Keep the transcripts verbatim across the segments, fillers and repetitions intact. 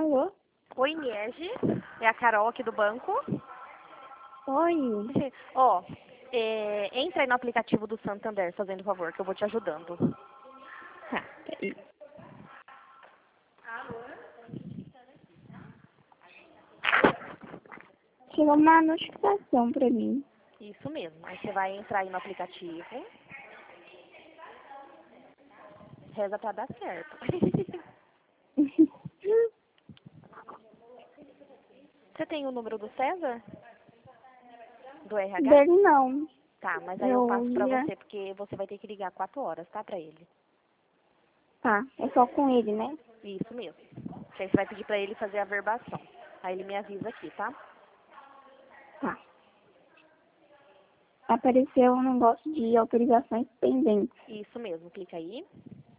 Alô? Oi, Inês. É a Carol aqui do banco. Oi. Ó, é, entra aí no aplicativo do Santander, fazendo favor, que eu vou te ajudando. Tá, peraí. Chegou uma notificação pra mim. Isso mesmo. Aí você vai entrar aí no aplicativo. Reza pra dar certo. Você tem o número do César? Do R H? Dele não. Tá, mas aí eu Eu passo pra ia... você, porque você vai ter que ligar quatro horas, tá, pra ele. Tá, é só com ele, né? Isso mesmo. Aí você vai pedir pra ele fazer a verbação. Aí ele me avisa aqui, tá? Tá. Apareceu um negócio de autorizações pendentes. Isso mesmo, clica aí.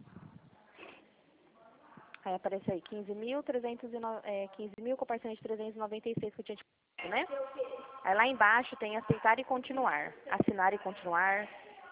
Aí aparece aí quinze mil, trezentos e no... é, quinze mil com parcela de trezentos e noventa e seis que eu tinha te falado, né? Aí lá embaixo tem aceitar e continuar. Assinar e continuar.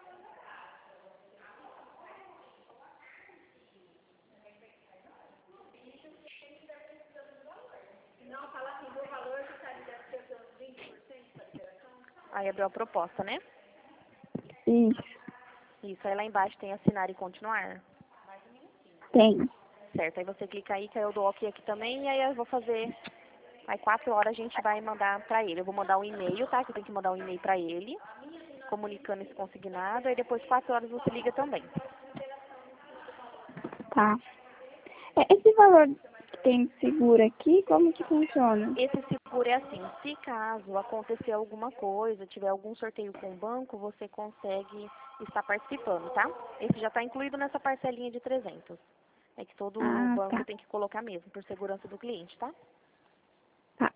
Aí abriu a proposta, né? Isso. Isso, aí lá embaixo tem assinar e continuar. Tem. Certo, aí você clica aí que aí eu dou ok aqui também e aí eu vou fazer. Aí quatro horas a gente vai mandar pra ele. Eu vou mandar um e-mail, tá? Que eu tenho que mandar um e-mail pra ele, comunicando esse consignado. Aí depois quatro horas você liga também. Tá. É, esse valor que tem de seguro aqui, como que funciona? Esse seguro é assim, se caso acontecer alguma coisa, tiver algum sorteio com o banco, você consegue estar participando, tá? Esse já está incluído nessa parcelinha de trezentos. É que todo Ah, banco tá. tem que colocar mesmo, por segurança do cliente, tá? Tá.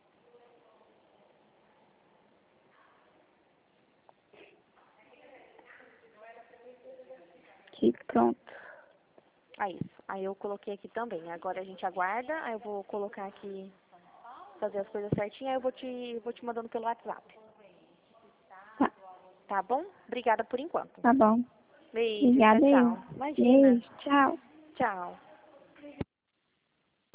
Aqui, pronto. Ah, isso. Aí eu coloquei aqui também. Agora a gente aguarda, aí eu vou colocar aqui, fazer as coisas certinho, aí eu vou te, vou te mandando pelo WhatsApp. Tá. Tá bom? Obrigada por enquanto. Tá bom. Beijo, tchau, Obrigada eu. tchau. Imagina. Beijo. Tchau. Tchau.